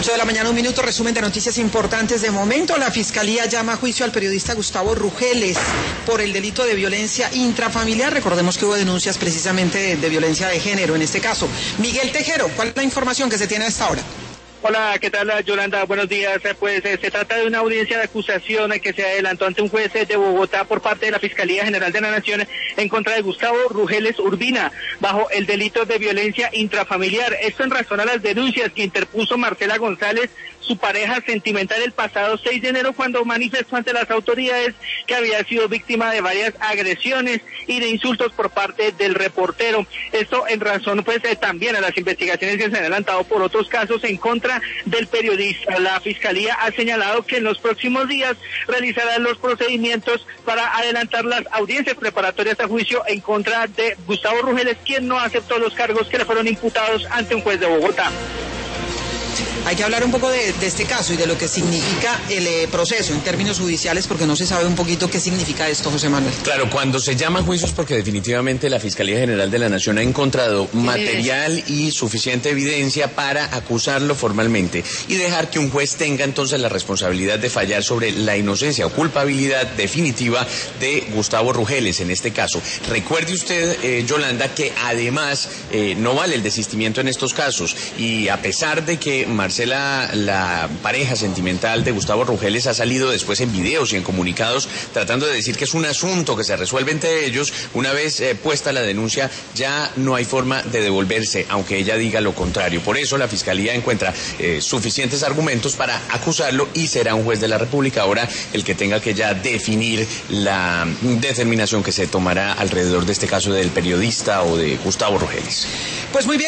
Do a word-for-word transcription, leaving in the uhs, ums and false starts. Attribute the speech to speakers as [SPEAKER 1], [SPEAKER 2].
[SPEAKER 1] ocho de la mañana, un minuto, resumen de noticias importantes de momento. La Fiscalía llama a juicio al periodista Gustavo Rugeles por el delito de violencia intrafamiliar. Recordemos que hubo denuncias precisamente de, de violencia de género en este caso. Miguel Tejero, ¿cuál es la información que se tiene a esta hora?
[SPEAKER 2] Hola, ¿qué tal, Yolanda? Buenos días. Pues eh, se trata de una audiencia de acusación eh, que se adelantó ante un juez eh, de Bogotá por parte de la Fiscalía General de la Nación en contra de Gustavo Rugeles Urbina, bajo el delito de violencia intrafamiliar. Esto en razón a las denuncias que interpuso Marcela González, su pareja sentimental, el pasado seis de enero, cuando manifestó ante las autoridades que había sido víctima de varias agresiones y de insultos por parte del reportero. Esto en razón, pues, eh, también a las investigaciones que se han adelantado por otros casos en contra del periodista. La Fiscalía ha señalado que en los próximos días realizarán los procedimientos para adelantar las audiencias preparatorias a juicio en contra de Gustavo Rugeles, quien no aceptó los cargos que le fueron imputados ante un juez de Bogotá.
[SPEAKER 1] Hay que hablar un poco de, de este caso y de lo que significa el eh, proceso en términos judiciales, porque no se sabe un poquito qué significa esto, José Manuel.
[SPEAKER 3] Claro, cuando se llama juicios, porque definitivamente la Fiscalía General de la Nación ha encontrado material y suficiente evidencia para acusarlo formalmente y dejar que un juez tenga entonces la responsabilidad de fallar sobre la inocencia o culpabilidad definitiva de Gustavo Rugeles en este caso. Recuerde usted, eh, Yolanda, que además eh, no vale el desistimiento en estos casos, y a pesar de que Marcela, la pareja sentimental de Gustavo Rugeles, ha salido después en videos y en comunicados tratando de decir que es un asunto que se resuelve entre ellos, una vez eh, puesta la denuncia ya no hay forma de devolverse, aunque ella diga lo contrario. Por eso la Fiscalía encuentra eh, suficientes argumentos para acusarlo y será un juez de la República ahora el que tenga que ya definir la determinación que se tomará alrededor de este caso del periodista o de Gustavo Rugeles.
[SPEAKER 1] Pues muy bien.